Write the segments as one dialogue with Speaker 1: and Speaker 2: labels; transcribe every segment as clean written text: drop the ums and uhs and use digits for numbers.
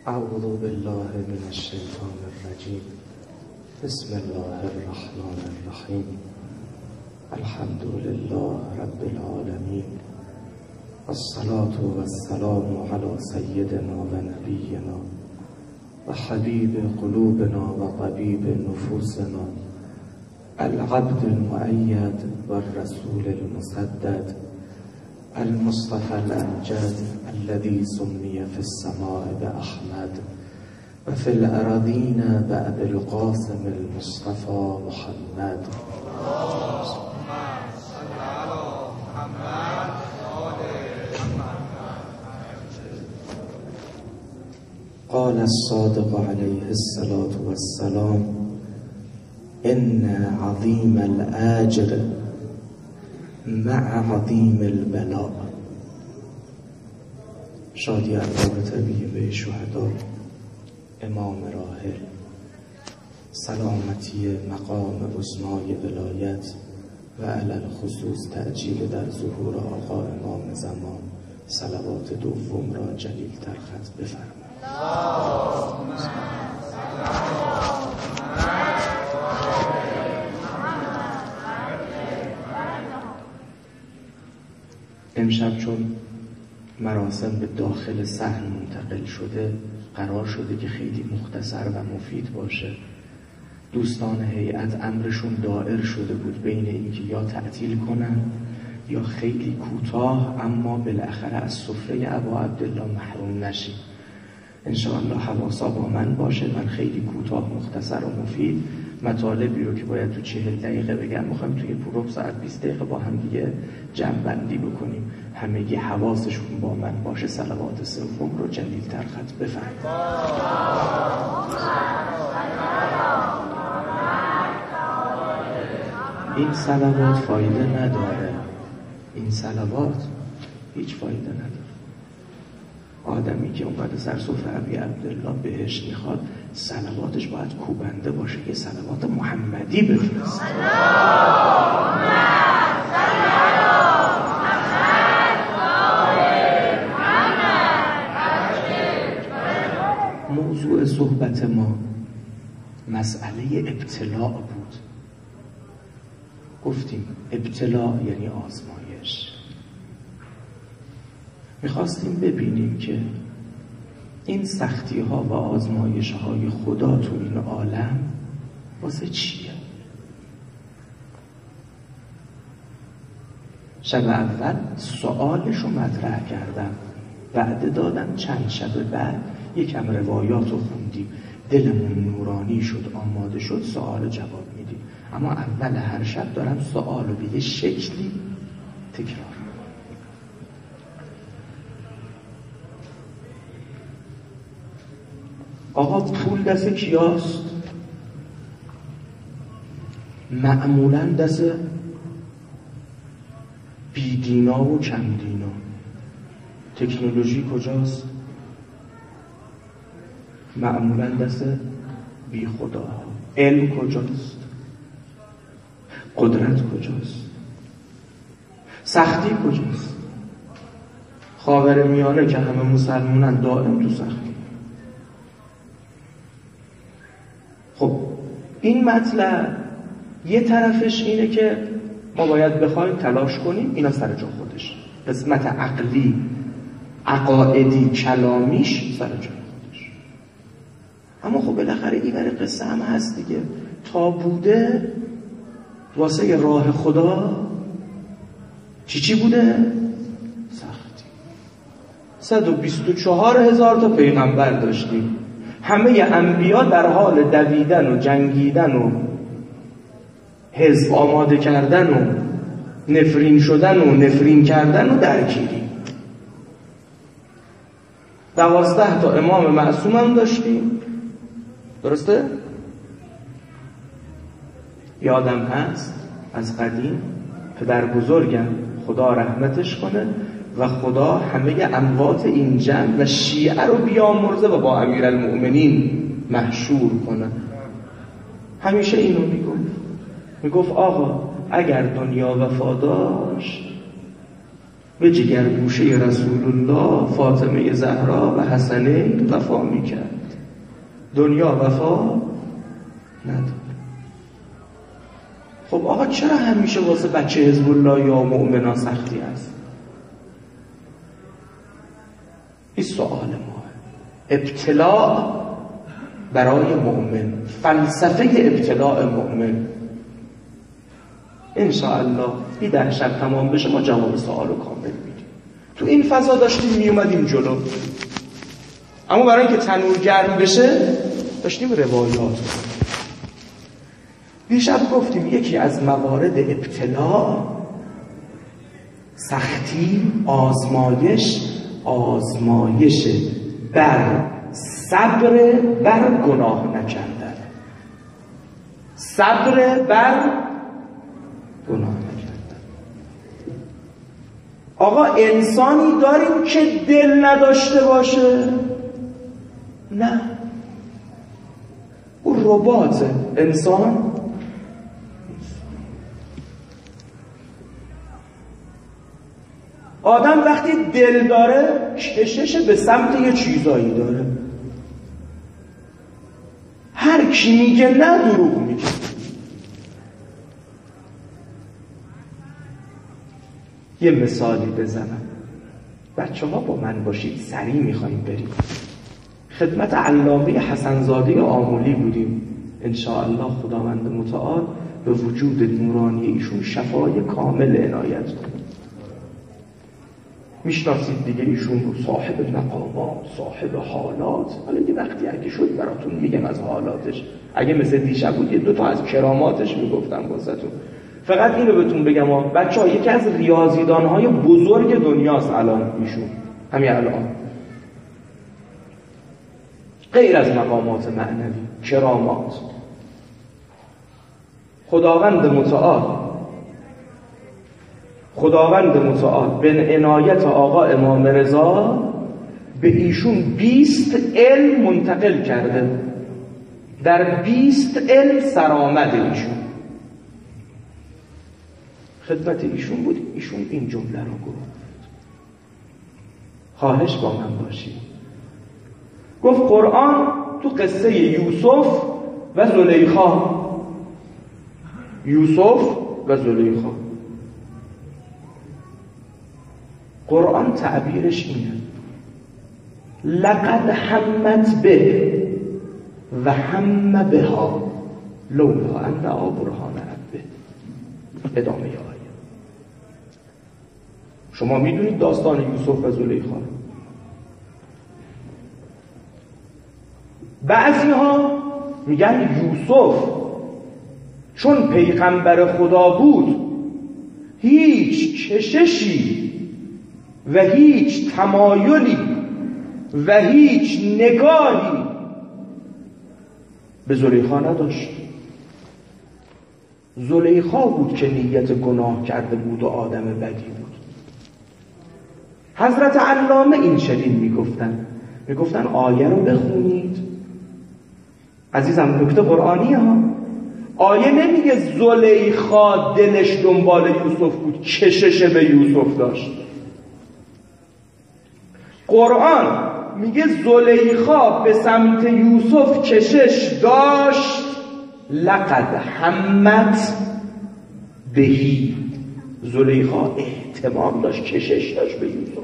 Speaker 1: اعوذ بالله من الشیطان الرجیم. بسم الله الرحمن الرحیم. الحمد لله رب العالمین. الصلاة والسلام علی سیدنا و نبینا و حبیب قلوبنا و طبیب نفوسنا العبد المؤید و الرسول المسدد المصطفى الأمجد الذي سمي في السماء بأحمد و في الأراضين بأبي القاسم المصطفى محمد. قال الصادق عليه الصلاة والسلام: إن عظيم الأجر مع عظیم البلاء. شادی ارواح طیبه شهدا، امام راحل، سلامتی مقام عظمای ولایت و علی الخصوص تعجیل در ظهور آقا امام زمان، صلوات دوم را جلیل تر خط بفرمایید. امشب چون مراسم به داخل صحن منتقل شده، قرار شده که خیلی مختصر و مفید باشه. دوستان هیئت امرشون دائر شده بود بین اینکه یا تعطیل کنن یا خیلی کوتاه اما بالاخره از سفره ابا عبدالله محروم نشیم. انشاءالله حواسا با من باشه. من خیلی کوتاه، مختصر و مفید مطالبی رو که باید تو 40 دقیقه بگم میخوایم توی ربع ساعت 20 دقیقه با هم دیگه جمع‌بندی بکنیم. همگی حواسشون با من باشه. صلوات سوم رو جلیل تر خط بفرمایید. این صلوات فایده نداره. این صلوات هیچ فایده نداره. آدمی که اومده سر سفره ابی عبدالله بهش میخواد، صلواتش باید کوبنده باشه. یه صلوات محمدی بفرست. موضوع صحبت ما مسئله ابتلاء بود. گفتیم ابتلاء یعنی آزمایش. میخواستیم ببینیم که این سختی ها و آزمایش های خدا تو این عالم واسه چیه؟ شب اول سوالش رو مطرح کردم، وعده دادم چند شب بعد یکم روایات رو خوندیم، دلمون نورانی شد، آماده شد، سوال جواب میدیم. اما اول هر شب دارم سوال رو به یه شکلی تکرار. آقا پول دست کیاست؟ معمولا دست بیدینا و کم دینا. تکنولوژی کجاست؟ معمولا دست بی خدا. علم کجاست؟ قدرت کجاست؟ سختی کجاست؟ خاورمیانه که همه مسلمانن دائم تو سختی. خب این مطلب یه طرفش اینه که ما باید بخوایم تلاش کنیم، اینا سر جا خودش. قسمت عقلی، عقائدی، کلامیش سر جا خودش. اما خب بالاخره این ور قصه هم هست دیگه. تا بوده واسه راه خدا چی بوده؟ سختی. 124,000 تا پیغمبر داشتیم. همه انبیا در حال دویدن و جنگیدن و حزب آماده کردن و نفرین شدن و نفرین کردن و درگیری. 12 تا امام معصوم هم داشتیم. درسته؟ یادم هست از قدیم پدر بزرگم خدا رحمتش کنه و خدا همه اموات این جمع و شیعه رو بیامرزه و با امیرالمؤمنین محشور کنه. همیشه اینو میگفت. میگفت آقا اگر دنیا وفا داشت به جگرگوشه رسول الله فاطمه زهرا و حسنین وفا میکرد. دنیا وفا نداره. خب آقا چرا همیشه واسه بچه حزب الله یا مؤمنا سختی هست؟ این سوال ما. ابتلاء برای مؤمن، فلسفه ابتلاء مؤمن. انشاءالله این در شب تمام بشه ما جواب سوالو کامل میدیم. تو این فضا داشتیم میومدیم جلو، اما برای اینکه تنور گرم بشه داشتیم روایات. دیشب گفتیم یکی از موارد ابتلاء سختی، آزمایش بر صبر بر گناه نکردن. صبر بر گناه نکردن. آقا انسانی داریم که دل نداشته باشه؟ نه، او رباطه. انسان آدم وقتی دل داره کشش به سمت یه چیزایی داره. هر کی میگه نه دروغ میگه. یه مثالی بزنم. بچه ها با من باشید، سریع میخواییم بریم. خدمت علامه حسنزاده آمولی بودیم. انشاءالله خداوند متعال به وجود نورانی ایشون شفای کامل عنایت کنه. میشناسید دیگه ایشون رو، صاحب مقامات، صاحب حالات. حالا یه وقتی اگه شد براتون میگم از حالاتش. اگه مثل دیشب بود یه 2 تا از کراماتش میگفتم واسهتون. فقط اینو بهتون بگم بچه‌ها، یکی از ریاضیدان‌های بزرگ دنیاست الان ایشون، همین الان، غیر از مقامات معنوی، کرامات. خداوند متعال به عنایت آقا امام رضا به ایشون 20 علم منتقل کرده. در 20 علم سرآمد ایشون. خدمت ایشون بود، ایشون این جمله رو گفت. خواهش با من باشید. گفت قرآن تو قصه یوسف و زلیخا، قرآن تعبیرش اینه: لقد همت به و هم بها لولا ان رأى برهان ربه. ادامه آیه. شما میدونید داستان یوسف و زلیخا. بعضی ها میگن یوسف چون پیغمبر خدا بود هیچ کششی و هیچ تمایلی و هیچ نگاهی به زلیخا نداشت. زلیخا بود که نیت گناه کرده بود و آدم بدی بود. حضرت علامه این چنین میگفتن آیه رو بخونید عزیزم. نکته قرآنی ها. آیه نمیگه زلیخا دلش دنبال یوسف بود، کشش به یوسف داشت. قرآن میگه زلیخا به سمت یوسف کشش داشت. لقد همت بهی. زلیخا احتمام داشت، کشش داشت به یوسف.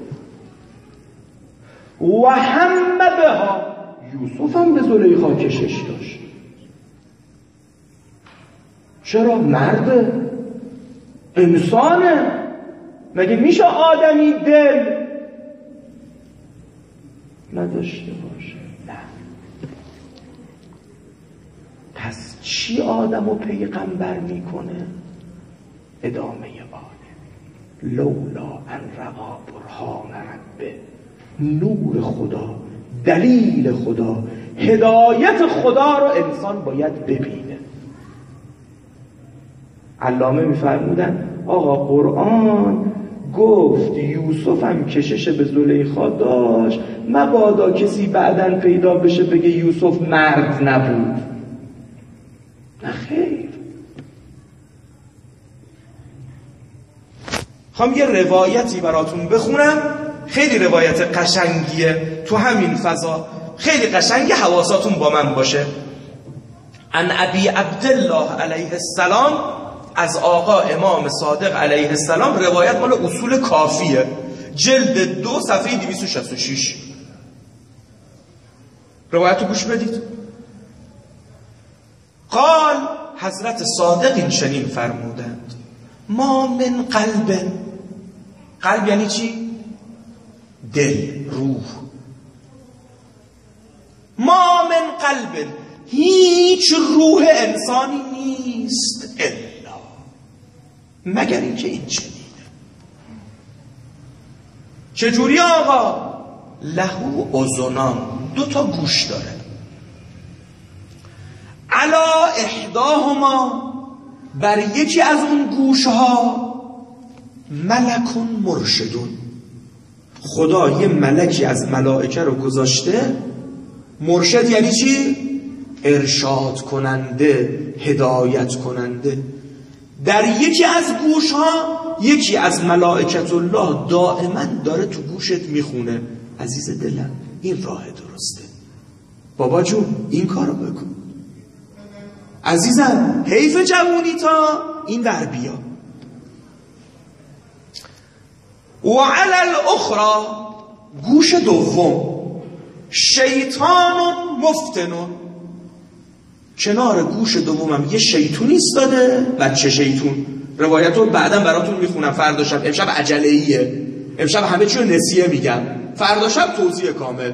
Speaker 1: و هم بها، یوسف هم به زلیخا کشش داشت. چرا؟ مرده، انسانه. مگه میشه آدمی دل نداشته باشه؟ نه. پس چی آدمو پیغمبر میکنه؟ ادامه آیه: لولا ان رأى برهان ربه. نور خدا، دلیل خدا، هدایت خدا رو انسان باید ببینه. علامه میفرمودن آقا قرآن گفت یوسف هم کشش به زلیخا داشت، مبادا کسی بعداً پیدا بشه بگه یوسف مرد نبود. نه خیر.
Speaker 2: خواهم یه روایتی براتون بخونم، خیلی روایت قشنگیه، تو همین فضا خیلی قشنگه، حواساتون با من باشه. عن ابی عبدالله علیه السلام، از آقا امام صادق علیه السلام، روایت مال اصول کافیه، جلد 2 صفحه 266. روایت رو گوش بدید. قال، حضرت صادق این چنین فرمودند: ما من قلب یعنی چی؟ دل، روح. ما من قلب، هیچ روح انسانی نیست الا، مگر اینکه این چنینه. چجوری آقا؟ لهو اذنان، 2 گوش داره. علا احداهما، بر یکی از اون گوشها ملکون مرشدون، خدا یه ملکی از ملائکه رو گذاشته. مرشد یعنی چی؟ ارشاد کننده، هدایت کننده. در یکی از گوشها یکی از ملائکت الله دائما داره تو گوشت میخونه: عزیز دلم، این راه درسته، بابا جون این کارو بکن، عزیزم حیف جوونی تا این در بیا. و علی الاخرى، گوش دوم، شیطان مفتنون، کنار گوش دومم یه شیطون ایستاده. بچه شیطون، روایت رو بعداً براتون میخونم فردا شب، امشب عجله‌ایه، امشب همه چی رو نسیه میگم، فردا شب توضیح کامل.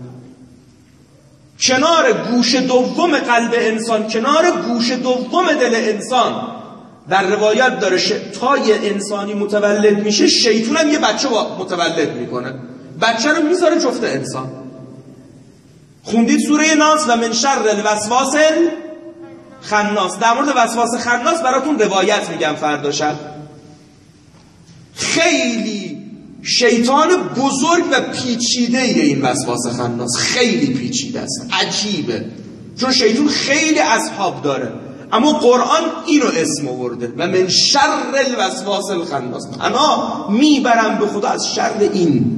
Speaker 2: کنار گوش دوم قلب انسان، کنار گوش دوم دل انسان، در روایت داره تا یه انسانی متولد میشه، شیطون هم یه بچه متولد میکنه، بچه رو میذاره جفت انسان. خوندید سوره ناس و من شر الوسواس الخناس، در مورد وسواس خناس براتون روایت میگم فردا شب. خیلی شیطان بزرگ و پیچیده این وسواس خناس، خیلی پیچیده است، عجیبه، چون شیطان خیلی اصحاب داره، اما قرآن اینو اسم آورده: و من شر الوسواس الخناس، انا میبرم به خدا از شر این.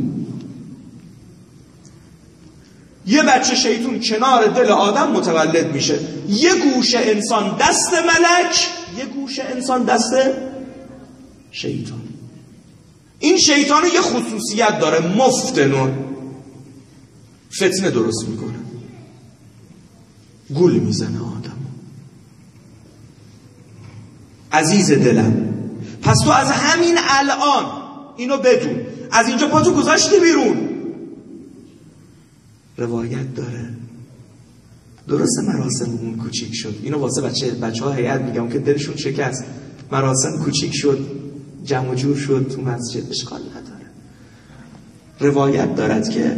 Speaker 2: یه بچه شیطون کنار دل آدم متولد میشه، یه گوشه انسان دست ملک، یه گوشه انسان دست شیطان. این شیطان یه خصوصیت داره، مفتنون، فتنه درست میکنه، گول میزنه آدم. عزیز دلم، پس تو از همین الان اینو بدون، از اینجا پاتو گذاشتی بیرون. روایت داره، درسته مراسممون کوچیک شد، اینو واسه بچه ها هیئت میگم که دلشون شکست، مراسم کوچیک شد، جمع و جور شد تو مسجد، اشکال نداره. روایت دارد که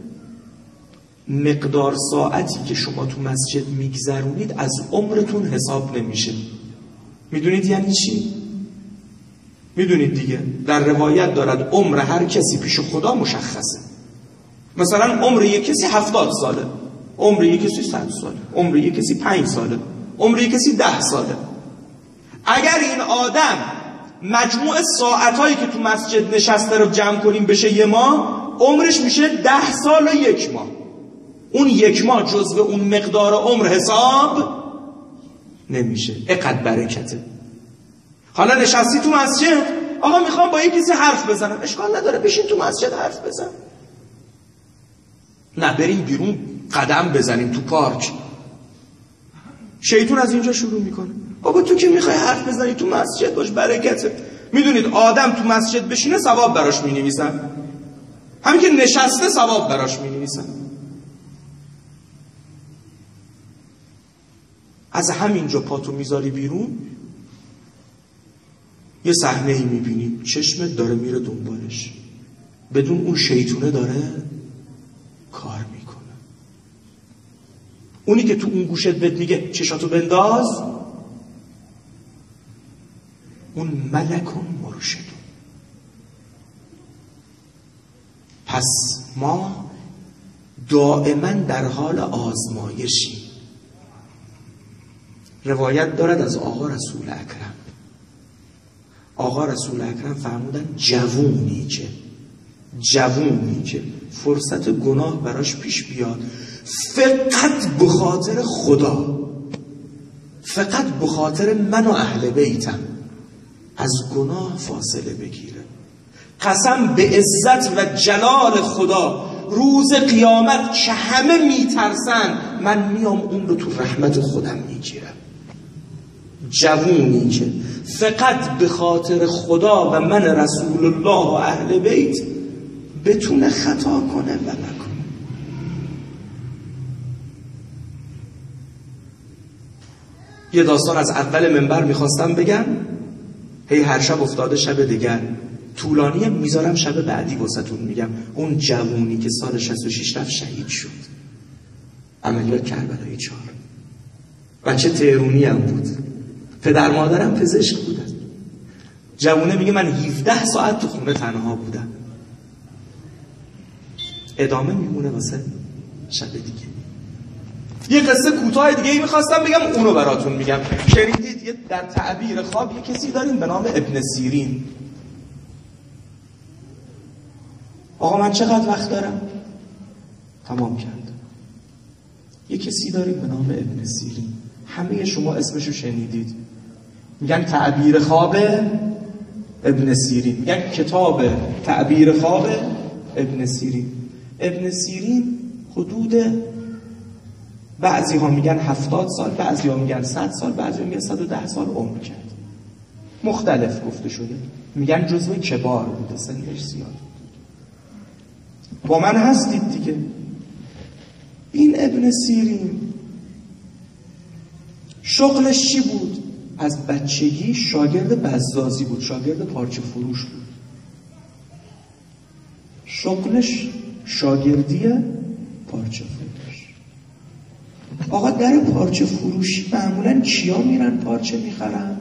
Speaker 2: مقدار ساعتی که شما تو مسجد میگذرونید از عمرتون حساب نمیشه. میدونید یعنی چی؟ میدونید دیگه، در روایت دارد عمر هر کسی پیش خدا مشخصه. مثلا عمر یک کسی 70 ساله، عمر یک کسی 100 ساله، عمر یک کسی 5 ساله، عمر یک کسی 10 ساله. اگر این آدم مجموع ساعتایی که تو مسجد نشسته رو جمع کنیم بشه 1 ماه، عمرش میشه 10 سال و 1 ماه. اون 1 ماه جزو اون مقدار عمر حساب نمیشه. اقد برکته. حالا نشستی تو مسجد، آقا میخوام با یک کسی حرف بزنم، اشکال نداره، بشین تو مسجد حرف بزن. نه بریم بیرون قدم بزنیم تو پارک. شیطان از اینجا شروع میکنه: بابا تو که میخوای حرف بزنی تو مسجد باش، برکته. میدونید آدم تو مسجد بشینه ثواب براش مینویسن، همین که نشسته ثواب براش مینویسن. از همینجا پاتو میذاری بیرون، یه صحنه‌ای میبینی، چشمت داره میره دنبالش، بدون اون شیطونه داره کار میکنه. اونی که تو اون گوشت بهت میگه چشاتو بنداز، اون ملکون مرشد. پس ما دائما در حال آزمایشیم. روایت دارد از آقا رسول اکرم: آقا رسول اکرم فرمودن جوونی که فرصت گناه براش پیش بیاد، فقط به خاطر خدا، فقط به خاطر من و اهل بیتم از گناه فاصله بگیره. قسم به عزت و جلال خدا روز قیامت که همه میترسن، من میام اون رو تو رحمت خودم میگیرم. جوونی که فقط به خاطر خدا و من رسول الله و اهل بیت بتونه خطا کنه و نکنه. یه داستان از اول منبر میخواستم بگم، هر شب افتاده شب دیگر، طولانیه، میذارم شب بعدی واسهتون میگم. اون جوونی که سال 66 رفت شهید شد، عملیات کربلای 4، بچه تهرونی هم بود، پدر مادرم پزشک بودن. جوونه میگه من 17 ساعت تو خونه تنها بودم. ادامه میمونه واسه شب دیگه. یه قصه کوتاه دیگه میخواستم بگم، اونو براتون میگم. شنیدید یه در تعبیر خواب یه کسی داریم به نام ابن سیرین. آقا من چقدر وقت دارم؟ تمام کردم. یه کسی داریم به نام ابن سیرین، همه شما اسمشو شنیدید. میگن تعبیر خواب ابن سیرین، میگن کتاب تعبیر خواب ابن سیرین. ابن سیرین حدود، بعضی ها میگن 70 سال، بعضی ها میگن 100 سال، بعضی ها میگن 110 سال عمر کرد. مختلف گفته شده. میگن جزو کبار بوده، سنش زیاد. با من هستید دیگه. این ابن سیرین شغلش چی بود؟ از بچگی شاگرد بزازی بود، شاگرد پارچه فروش بود. شغلش شاگردی پارچه فروش. آقا در پارچه فروشی معمولاً کیا میرن پارچه میخرن؟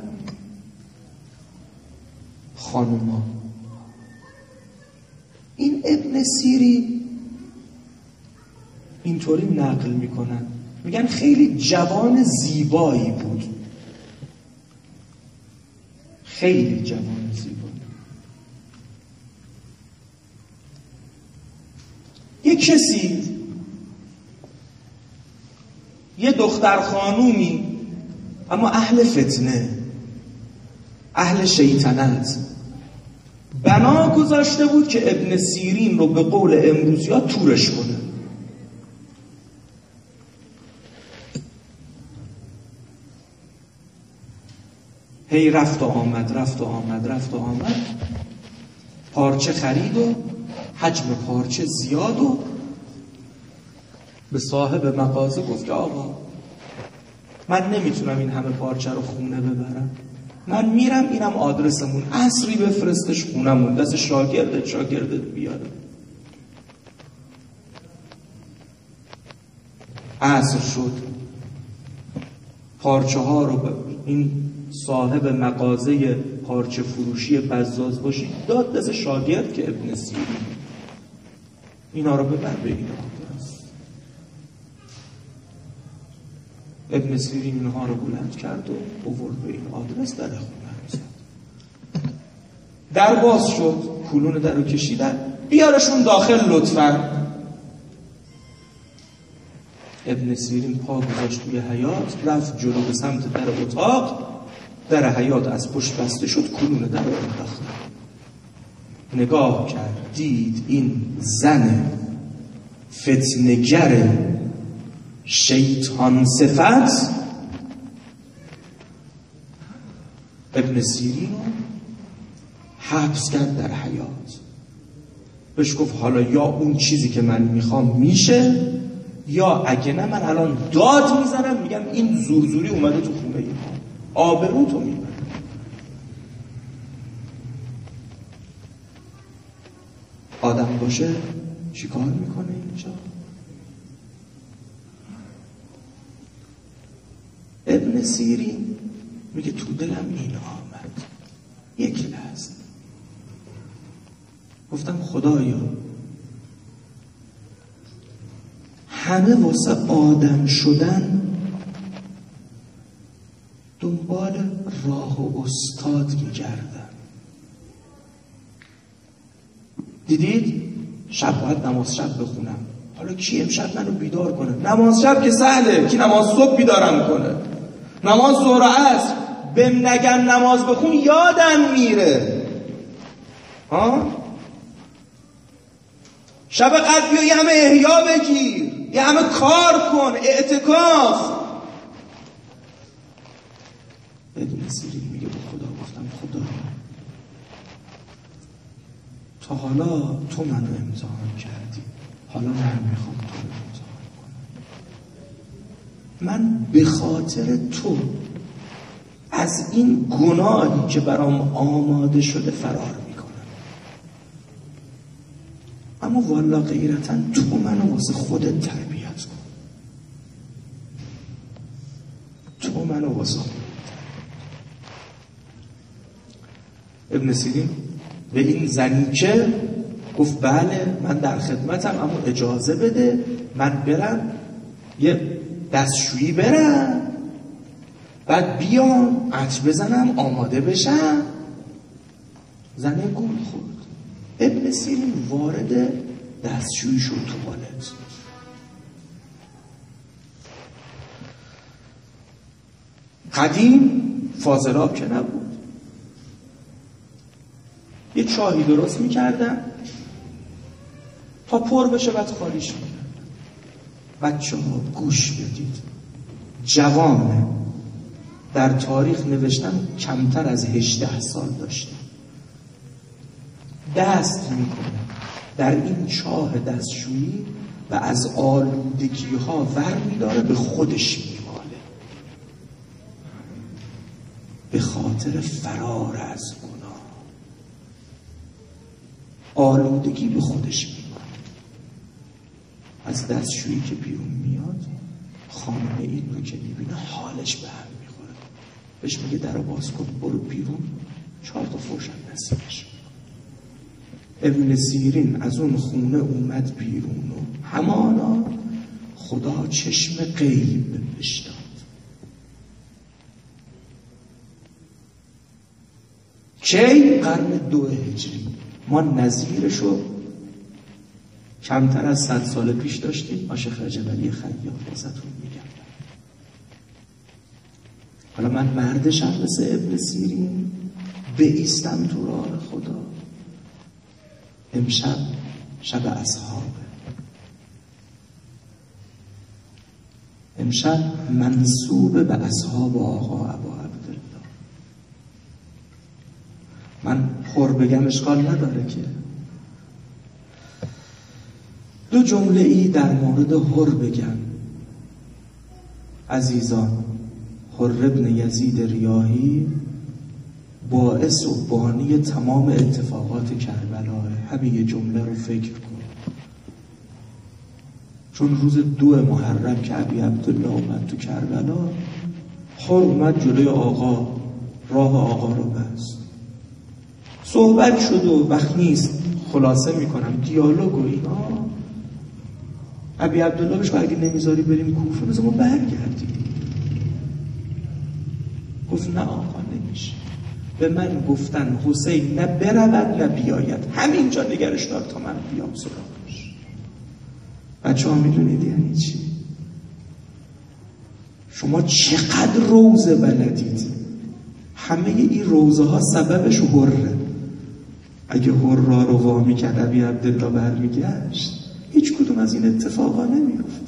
Speaker 2: خانوما. این ابن سیرین اینطوری نقل میکنن، میگن خیلی جوان زیبایی بود، خیلی جوان زیبایی. یه کسی، یه دختر خانومی، اما اهل فتنه، اهل شیطنت، بنا گذاشته بود که ابن سیرین رو به قول امروزی‌ها تورش کنه. هی رفت و آمد، پارچه خرید و حجم پارچه زیاد و به صاحب مغازه گفت که آقا من نمیتونم این همه پارچه رو خونه ببرم، من میرم، اینم آدرسمون، عصری بفرستش خونمون، دست شاگردت بیاره. عصر شد، پارچه ها رو این صاحب مغازه پارچه فروشی بزاز باشی داد دست شاگرد که ابن سیرین اینا رو ببر به این آدرس. ابن سیرین اینها رو بلند کرد و آورد به این آدرس، در خونه زد. در باز شد، کلون در رو کشیدن، بیارشون داخل لطفا. ابن سیرین پا گذاشت توی حیاط، رفت جلو به سمت در اتاق. در حیاط از پشت بسته شد، کلون در رو انداخت. نگاه کرد، دید این زن فتنگر شیطان صفت ابن سیرین رو حبس کرد در حیاط. بهش گفت حالا یا اون چیزی که من میخوام میشه، یا اگه نه من الان داد میزنم، میگم این زورزوری اومده تو خونه ای، آبرو تو میبرم. آدم باشه چی کار میکنه اینجا؟ ابن سیرین میگه تو دلم این آمد، یک لحظه گفتم خدایا همه واسه آدم شدن دنبال راه و استاد میگردن، دیدید؟ شب باید نماز شب بخونم. حالا کی امشب منو بیدار کنه؟ نماز شب که سهله، کی نماز صبح بیدارم کنه؟ نماز ظهر و عصر بهم نگن نماز بخون یادم میره. شب قدر بیا یه همه احیا بگیر، یه همه کار کن، اعتکاف. ابن سیرین میگه به خدا گفتم خدا تا حالا تو منو امتحان کردی، حالا من میخوام تو رو امتحان کنم. من به خاطر تو از این گناهی که برام آماده شده فرار میکنم، اما والا غیرتا تو منو واسه خودت تربیت کن. تو منو واسه خودت. ابن سیرین به این زنیچه گفت بله من در خدمتم، اما اجازه بده من برم یه دستشویی برم، بعد بیام عطر بزنم آماده بشم. زنه گول خورد. ابن سیرین وارد دستشویی شد، توالت. قدیم فاضلاب که نبود، یه چاهی درست میکردن تا پر بشه، بعد خالیش میکردن. بچه ها گوش بدید، جوانه، در تاریخ نوشتن کمتر از 18 سال داشته، دست میکنه در این چاه دستشویی و از آلودگی ها ور میداره به خودش میماله، به خاطر فرار از گناه. آلودگی به خودش میماله. از دستشویی که بیرون میاد، خانم این رو که میبینه حالش به هم میخوره، بهش میگه در رو باز کن برو بیرون، 4 تا فرشت نصیبش. ابن سیرین از اون خونه اومد بیرون و همانا خدا چشم غیب بهش داد. کی؟ قرن 2 هجری. ما نظیرشو کمتر از 100 سال پیش داشتیم. آشیخ رجب علی خیاط واسهتون میگم. حالا من مردشم مثل ابن سیرین، بایستم تو راه خدا. امشب شب اصحابه، امشب منسوب به اصحاب آقا ابا عبدالله. من خور بگم اشکال نداره که 2 جمله ای در مورد حر بگم. عزیزان، حر ابن یزید ریاحی باعث و بانی تمام اتفاقات کربلا. همین یه جمله رو فکر کن. چون روز 2 محرم که ابی عبدالله اومد تو کربلا، حر اومد جلوی آقا، راه آقا رو بست. صحبت شد و وقت نیست خلاصه میکنم، دیالوگ و اینا. ابی عبدالله بهش اگه نمیذاری بریم کوفه بذار ما برگردیم. گفت نه آقا نمیشه. به من گفتن حسین نه برود نه بیاید، همینجا نگرش دار تا من بیام سراغش. بچه ها میدونید یعنی چی؟ شما چقدر روزه بلدید؟ همه این روزه ها سببش حره. اگه حرا رو وامی کرد ابی عبدالله برمیگشت، هیچ کدوم از این اتفاقا نمیافتاد.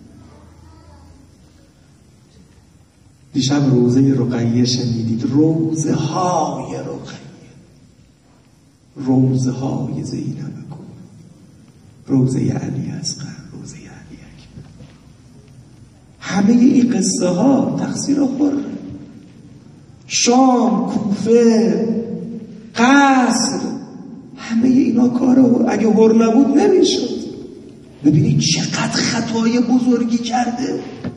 Speaker 2: دیشب روزه رقیه شنیدید؟ روزه های رقیه، روزه های زینب کبرا، روزه علی اصغر، روزه علی اکبر. همه این قصه ها تقصیر حره. شام، کوفه، قصر، همه اینا کارو اگه حر نبود نمیشد. ببینید چقدر خطای بزرگی کرده.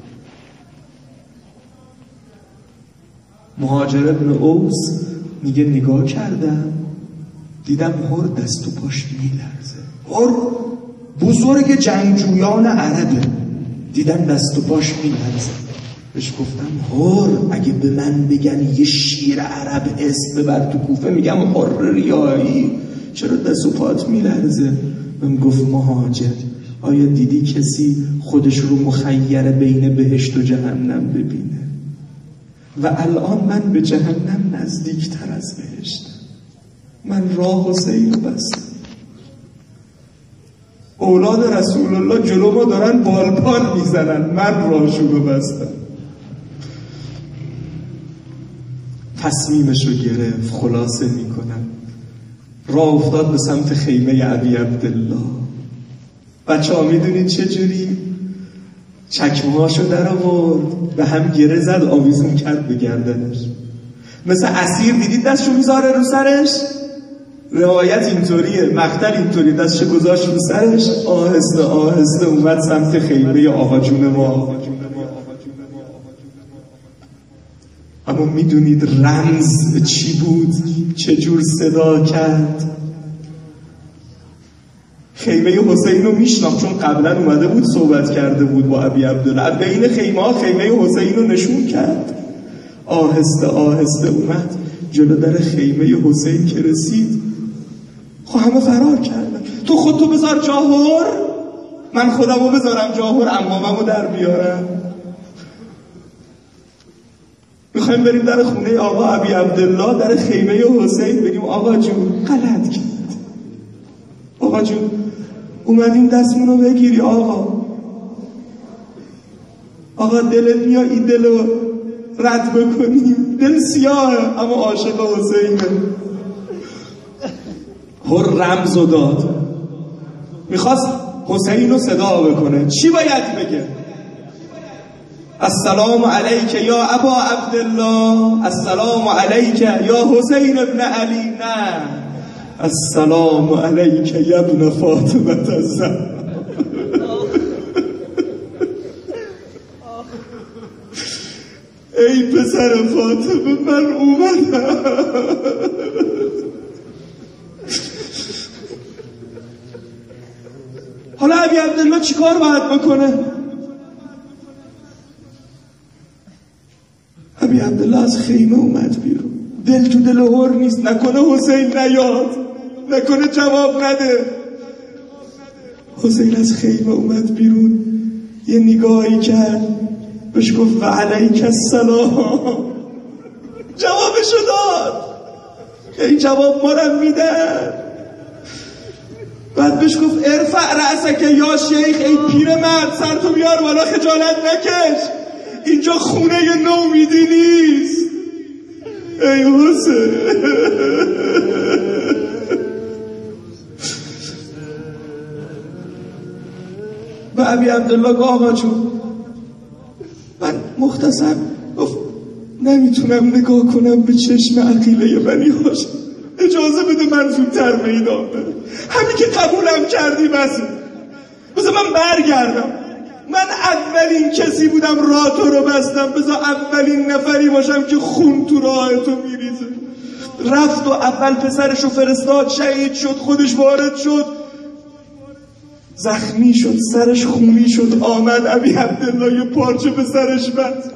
Speaker 2: مهاجر ابن اوس میگه نگاه کردم دیدم حر دست و پاش میلرزه. حر بزرگ جنگجویان عربه، دیدم دست و پاش میلرزه. بهش گفتم حر اگه به من بگن یه شیر عرب اسم ببر تو کوفه، میگم حر ریاحی. چرا دست و پات میلرزه؟ من گفت مهاجر، آیا دیدی کسی خودش رو مخیر بین بهشت و جهنم ببینه؟ و الان من به جهنم نزدیکتر از بهشت. من راه حسین رو بستم. اولاد رسول الله جلو ما دارن بالپار میزنن، من راهشو رو بستم. تصمیمش رو گرفت. خلاصه میکنم، راه افتاد به سمت خیمه ابی عبدالله. بچه ها میدونید چجوری؟ چکمهاشو در آورد، به هم گره زد، آویزون کرد به گردنش. مثل اسیر دیدید دستشو میذاره رو سرش؟ روایت اینطوریه، مقتل اینطوری، دستشو گذاشت رو سرش، آهسته آهسته اومد سمت خیمه آقا جون ما. اما میدونید رمز چی بود؟ چجور صدا کرد؟ خیمه حسین رو میشناخت، چون قبلا اومده بود صحبت کرده بود با ابی عبدالله. بین خیمه ها خیمه حسین رو نشون کرد. آهسته آهسته اومد جلو در خیمه حسین که رسید، خب همه فرار کردن. تو خودتو بذار جاهر، من خودم رو بذارم جاهر، عمامم رو در بیارم. میخوایم بریم در خونه آقا ابی عبدالله، در خیمه حسین، بگیم آقا جون غلط کرد، آقا جون اومدیم دستمونو بگیری، آقا دلت میاد این دلو رد بکنیم، دل سیاهه اما عاشق حسینه. هر رمزو داد، میخواست حسین رو صدا بکنه. چی باید بگه؟ السلام علیک یا ابا عبدالله، السلام علیک یا حسین ابن علی. نه، السلام علیک یا ابن فاطمه الزهرا. ای پسر فاطمه، من اومدم. حالا ابی عبدالله چی کار باید بکنه؟ ابی عبدالله از خیمه اومد بیرون. دل تو دل هر نیست، نکنه حسین نیاد، نکنه جواب نده. حسین از خیمه اومد بیرون، یه نگاهی کرد، بهش گفت و علیک السلام. جوابشو داد. این جواب ما رو میدن. بعد بهش گفت ارفع رأسک یا شیخ، ای پیرمرد سرتو بیار بالا، خجالت نکش، اینجا خونه نومیدی نیست. ای حسین. و ابی عبدالله گفت آقا جون، من مختصر گفت نمیتونم نگاه کنم به چشم عقیله بنی هاشم، اجازه بده من زودتر میدان برم. همین که قبولم کردی بذار من برگردم. من اولین کسی بودم راه تو رو بستم، بذار اولین نفری باشم که خون تو راه تو میریزه. رفت و اول پسرشو فرستاد، شهید شد، خودش وارد شد، زخمی شد، سرش خونی شد، آمد ابی عبدالله یه پارچه به سرش بست،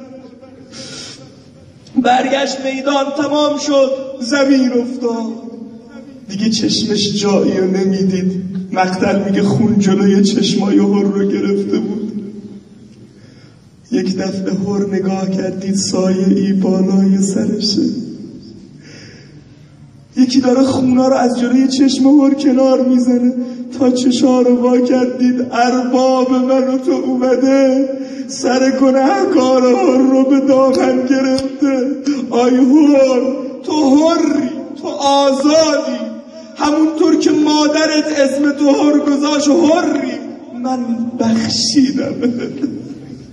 Speaker 2: برگشت میدان، تمام شد، زمین افتاد، دیگه چشمش جایی رو نمیدید. مقتل میگه خون جلوی چشمای هر رو گرفته بود. یک دفعه هر نگاه کردید سایه ای بالای سرشه، یکی داره خونا رو از جلوی چشم هر کنار میزنه. تا چشا رو وا کردید ارباب من و تو اومده، سر گناهکار هر رو به دامن گرفته. آی هر، تو هری، تو آزادی، همونطور که مادرت اسم تو هر گذاشت هری، من بخشیدم.